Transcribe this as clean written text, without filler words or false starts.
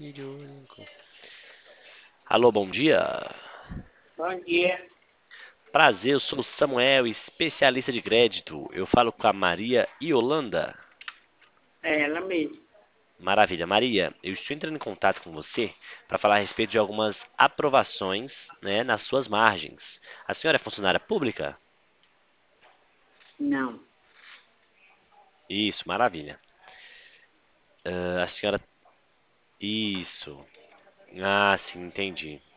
filho único. Alô, bom dia. Bom dia. Prazer, eu sou o Samuel, especialista de crédito. Eu falo com a Maria Yolanda. É ela mesmo. Maravilha, Maria. Eu estou entrando em contato com você para falar a respeito de algumas aprovações, né, nas suas margens. A senhora é funcionária pública? Não. Isso, maravilha. A senhora. Isso. Ah, sim, entendi.